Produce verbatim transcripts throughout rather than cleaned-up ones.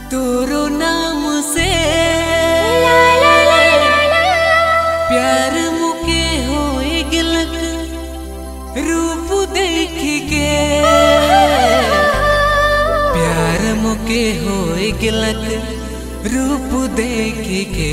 तोरो नाम से प्यार मुके होए गिलक रूप देख के प्यार मुके होए गिलक रूप देख के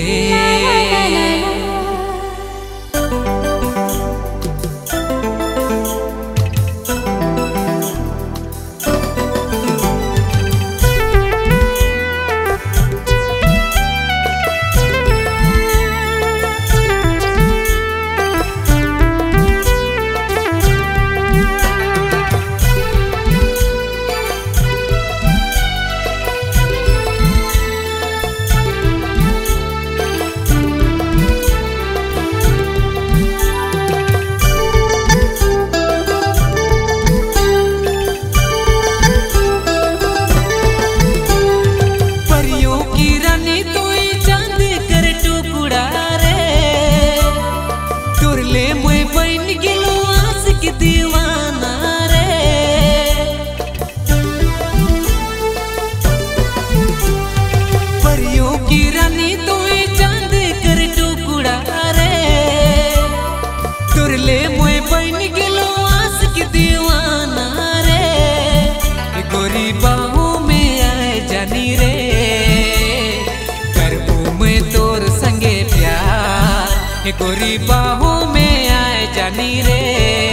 गोरी बाहों में आए जानी रे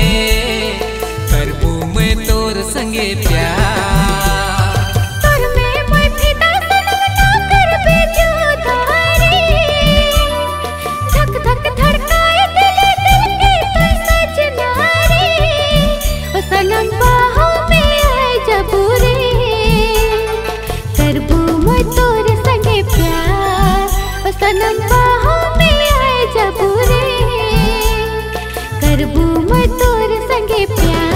करबू मैं तोर संगे प्यार तोर में मैं फिदा सनम ना करबे जुदाई धक धक धड़काए दिल दिल के तू सजना रे ओ सनम बाहों में आए जब रे करबू मैं तोर संगे प्यार ओ सनम बाहों में आए जब करबू मैं तोर संगे प्यार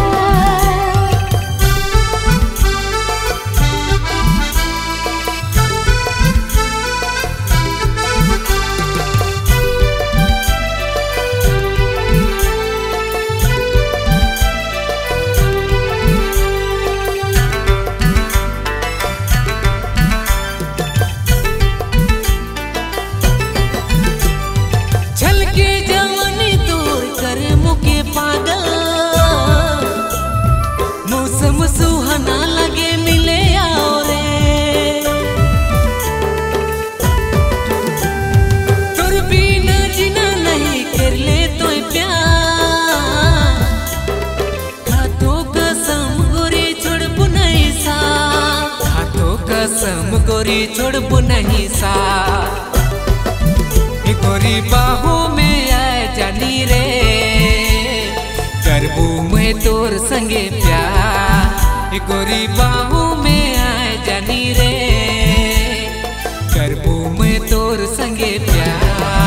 सुहाना लगे मिले आओ रे तोर बिना जीना नहीं कर ले तो प्यार खातो कसम गोरी छोड़बू नहीं सा खातो कसम गोरी छोड़बू नहीं सा गोरी बाहों में आए जानी रे करबू मैं तोर संगे प्यार गोरी बाहों में आए जानी रे करबू मैं तोर संगे प्यार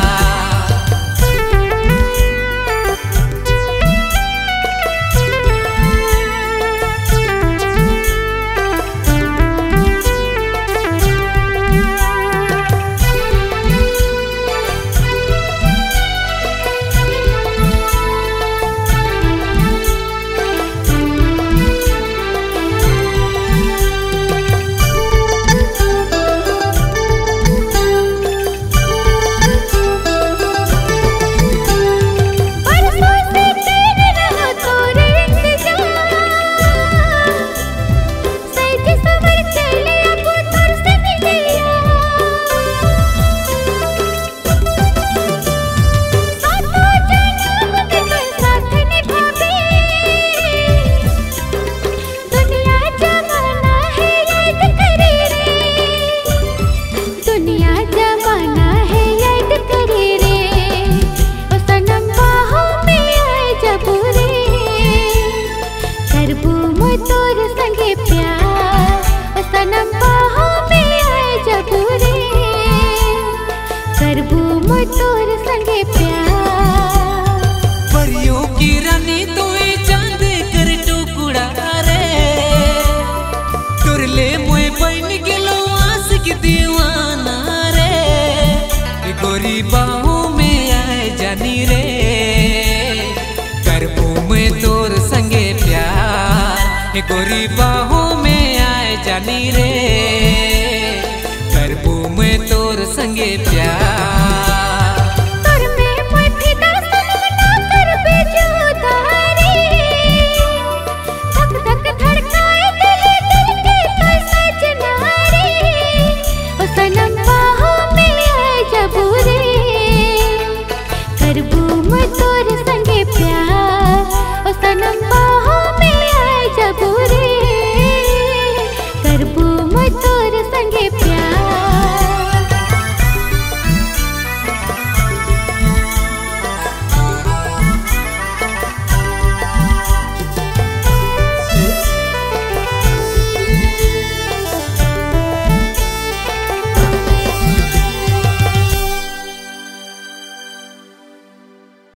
गोरी बाहों में आए जानी रे करबू मैं तोर संगे प्यार गोरी बाहों में आए जानी रे। संगे प्यार। कर में मैं फिदा सनम ना करबे जुदाई, धक धक धड़काए दिल दिल के तो सजना रे। ओ सनम बाहों में है जब रे, करबू मैं तोर संगे प्यार। ओ सनम